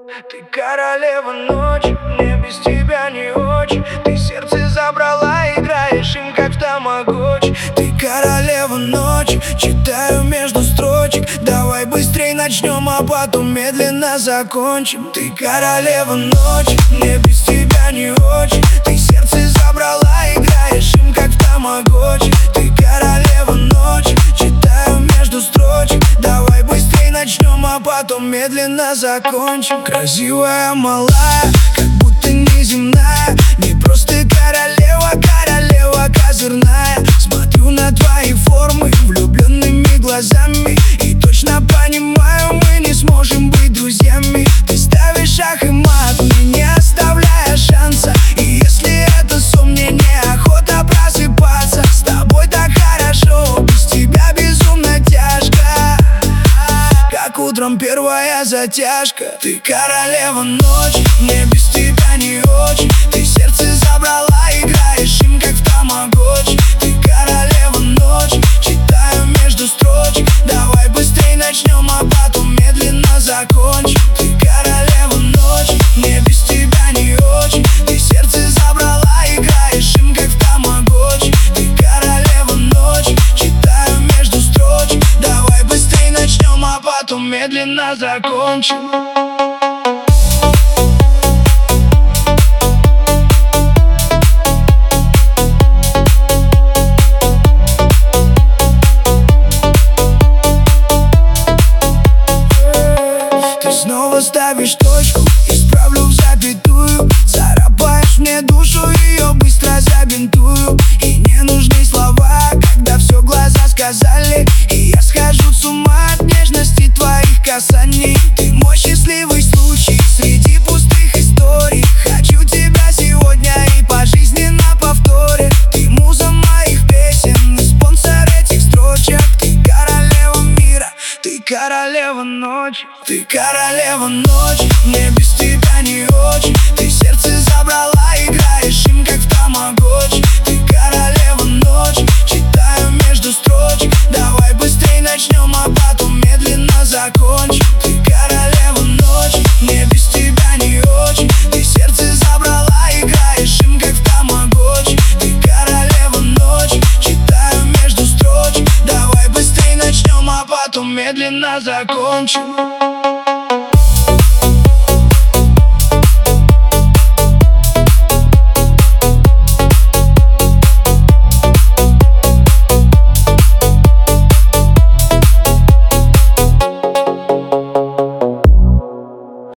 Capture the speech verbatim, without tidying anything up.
Ты королева ночи, мне без тебя не очень. Ты сердце забрала, играешь им как в тамагочи. Ты королева ночи, читаю между строчек. Давай быстрей начнем, а потом медленно закончим. Ты королева ночи, мне без тебя не очень. Ты сердце забрала, играешь им как в тамагочи. Ты королева ночи, читаю между строчек. Давай быстрей начнем, а потом медленно закончим. Красивая, малая, как будто неземная. Не просто королева, королева козырная. Смотрю на твои формы влюбленными глазами и точно понимаю, мы не сможем быть друзьями. Ты ставишь шах и мат, мне не оставляя шанса. И если это сон, мне неохота просыпаться. С тобой так хорошо, без тебя безумно тяжко, как утром первая затяжка. Ты королева ночи, мне без тебя не очень. Ты сердце забрала, играешь им как в тамагочи. Ты королева ночи, читаю между строчек. Давай быстрей начнем, а потом медленно закончим. Ты королева ночи, мне без тебя не очень. Ты сердце забрала, играешь им как в тамагочи. Ты королева ночи, читаю между строчек. Давай быстрей начнем, а потом медленно закончим. Снова ставишь точку, исправлю в запятую. Царапаешь мне душу, ее быстро забинтую. И не нужны слова, когда все глаза сказали. И я схожу с ума от нежности твоих касаний. Ты мой счастливый случай среди пустых историй. Хочу тебя сегодня и по жизни на повторе. Ты муза моих песен и спонсор этих строчек. Ты королева мира, ты королева ночи. Ты королева ночи, мне без тебя не очень. Ты сердце забрала, играешь им как в тамагочи. Ты королева ночи, читаю между строчек. Давай быстрей начнем, а потом медленно закончим. Ты королева ночи, мне без тебя не очень. Ты сердце забрала, играешь им как в тамагочи. Ты королева ночи, читаю между строчек. Давай быстрей начнем, а потом медленно закончим.